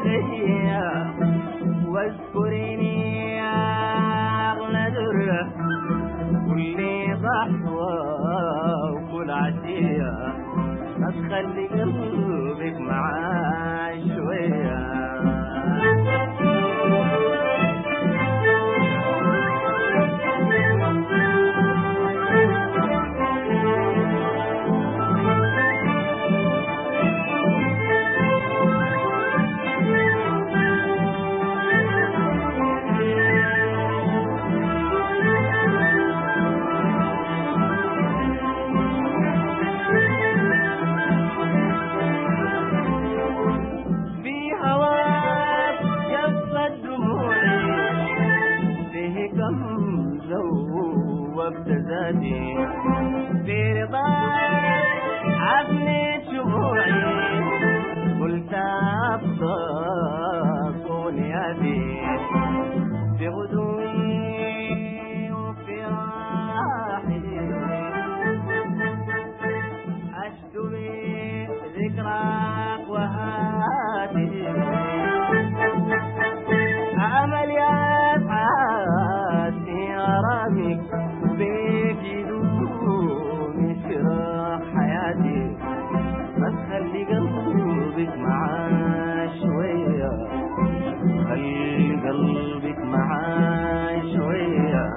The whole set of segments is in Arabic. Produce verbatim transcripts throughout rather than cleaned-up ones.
عليا واذكريني يا أغلى درة كل ضحوة وكل عشية ما تخلي قلبك معاي شوية. وابتزاتي في رضاك عفنت شموعي قلت أبطى صونياتي في غدوي وفي راحي أشتوي ذكراك وهاتي عمل يا أبعادي أرامك بيك يدوم يشرح حياتي ما تخلي قلبك معاه شوية خلي قلبك معاه شوية.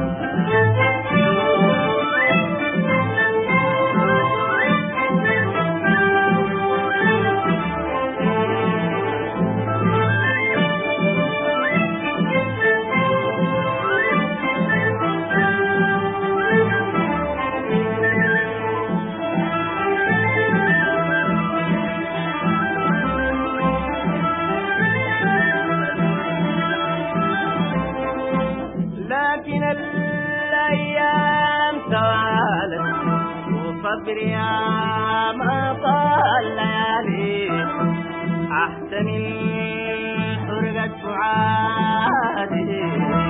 لكن الأيام توالت وصبري ما طال ليالي أحتمل حرقة سعادي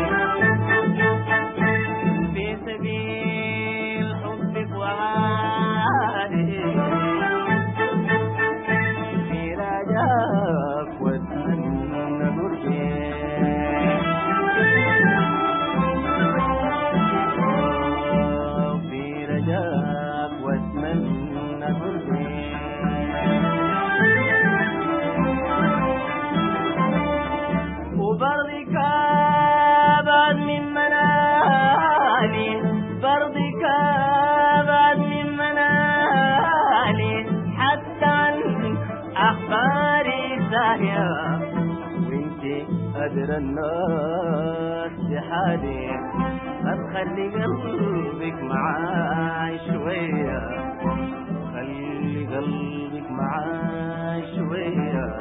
في سبيل حبك وغالي في رجاك واتمنى برجي وبرضك بعد من منالي برضك بعد من منالي حتى عن أخباري ثانية وانتي أدرى الناس بحالي ما تخلي قلبك معاي شوية خلي قلبك معاي شوية.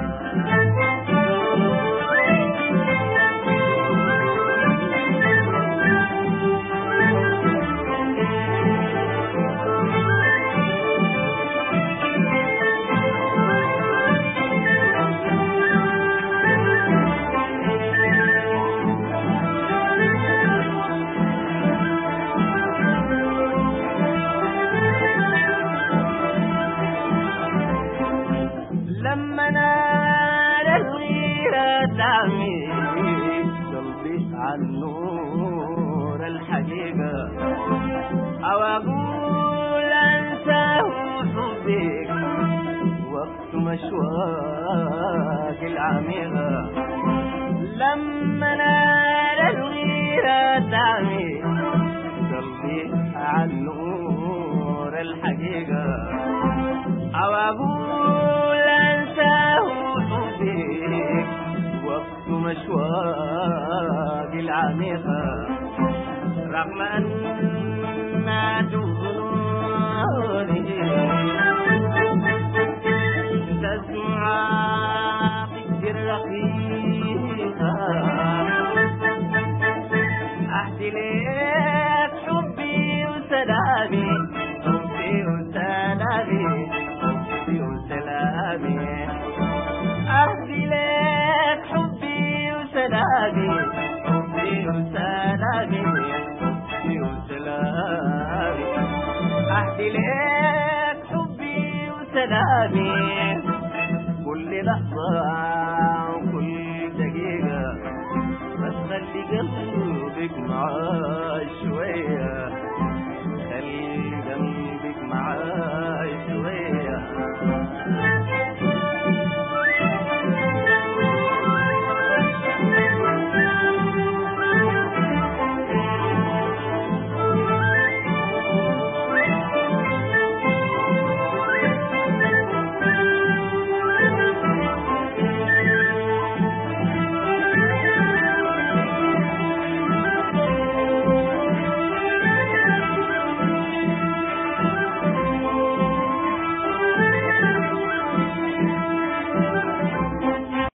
لما نال الغيرة تعمي قلبي عن نور الحقيقة أو أقول أنساه حبك وقت مشواك العميقة. لما نال الغيرة تعمي قلبي عن نور الحقيقة أو أقول حبك وقت مشواق العميقة رغم أن ظنوني تسمع في الرقيقة أحكي لك حبي وسلامي حبي وسلامي حبي وسلامي أهدي لك حبي وسلامي حبي وسلامي حبي وسلامي أهدي لك حبي وسلامي كل لحظة